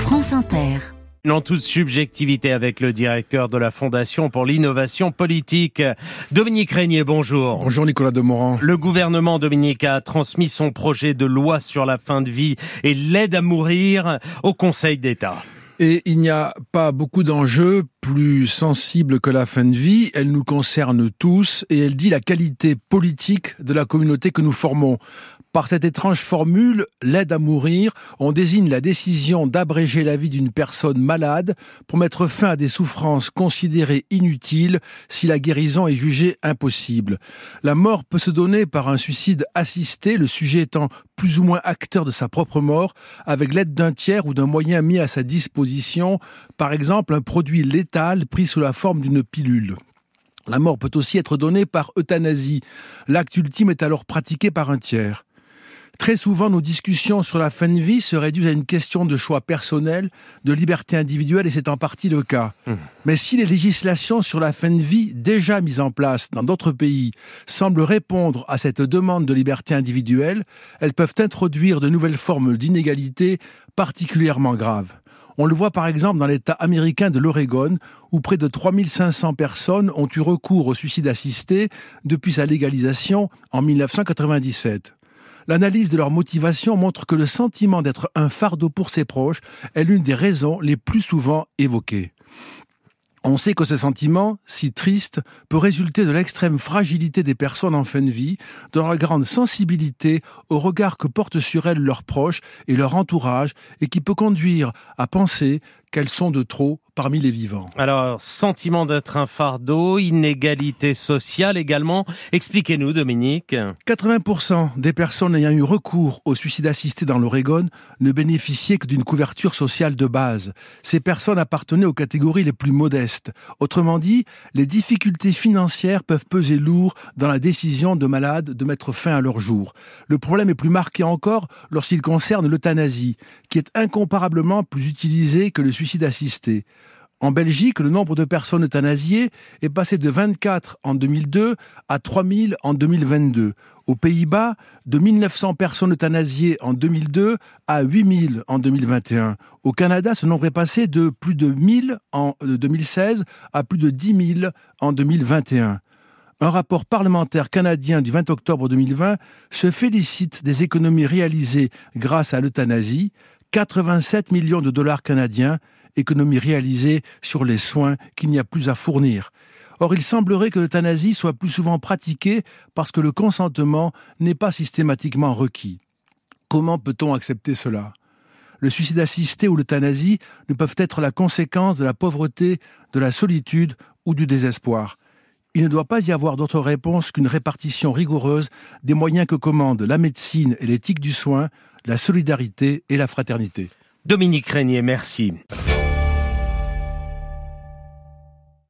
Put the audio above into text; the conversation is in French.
France Inter. En toute subjectivité avec le directeur de la Fondation pour l'innovation politique. Dominique Régnier, bonjour. Bonjour Nicolas Demorand. Le gouvernement, Dominique, a transmis son projet de loi sur la fin de vie et l'aide à mourir au Conseil d'État. Et il n'y a pas beaucoup d'enjeux plus sensibles que la fin de vie. Elle nous concerne tous et elle dit la qualité politique de la communauté que nous formons. Par cette étrange formule, l'aide à mourir, on désigne la décision d'abréger la vie d'une personne malade pour mettre fin à des souffrances considérées inutiles si la guérison est jugée impossible. La mort peut se donner par un suicide assisté, le sujet étant plus ou moins acteur de sa propre mort, avec l'aide d'un tiers ou d'un moyen mis à sa disposition, par exemple un produit létal pris sous la forme d'une pilule. La mort peut aussi être donnée par euthanasie. L'acte ultime est alors pratiqué par un tiers. Très souvent, nos discussions sur la fin de vie se réduisent à une question de choix personnel, de liberté individuelle, et c'est en partie le cas. Mais si les législations sur la fin de vie, déjà mises en place dans d'autres pays, semblent répondre à cette demande de liberté individuelle, elles peuvent introduire de nouvelles formes d'inégalité particulièrement graves. On le voit par exemple dans l'État américain de l'Oregon, où près de 3500 personnes ont eu recours au suicide assisté depuis sa légalisation en 1997. L'analyse de leur motivation montre que le sentiment d'être un fardeau pour ses proches est l'une des raisons les plus souvent évoquées. On sait que ce sentiment, si triste, peut résulter de l'extrême fragilité des personnes en fin de vie, de leur grande sensibilité au regard que portent sur elles leurs proches et leur entourage, et qui peut conduire à penser qu'elles sont de trop parmi les vivants. Alors, sentiment d'être un fardeau, inégalité sociale également. Expliquez-nous, Dominique. 80% des personnes ayant eu recours au suicide assisté dans l'Oregon ne bénéficiaient que d'une couverture sociale de base. Ces personnes appartenaient aux catégories les plus modestes. Autrement dit, les difficultés financières peuvent peser lourd dans la décision de malades de mettre fin à leur jour. Le problème est plus marqué encore lorsqu'il concerne l'euthanasie, qui est incomparablement plus utilisée que le suicide assisté. En Belgique, le nombre de personnes euthanasiées est passé de 24 en 2002 à 3000 en 2022. Aux Pays-Bas, de 1900 personnes euthanasiées en 2002 à 8000 en 2021. Au Canada, ce nombre est passé de plus de 1000 en 2016 à plus de 10 000 en 2021. Un rapport parlementaire canadien du 20 octobre 2020 se félicite des économies réalisées grâce à l'euthanasie. 87 millions de dollars canadiens, économies réalisées sur les soins qu'il n'y a plus à fournir. Or, il semblerait que l'euthanasie soit plus souvent pratiquée parce que le consentement n'est pas systématiquement requis. Comment peut-on accepter cela ? Le suicide assisté ou l'euthanasie ne peuvent être la conséquence de la pauvreté, de la solitude ou du désespoir. Il ne doit pas y avoir d'autre réponse qu'une répartition rigoureuse des moyens que commandent la médecine et l'éthique du soin, la solidarité et la fraternité. Dominique Régnier, merci.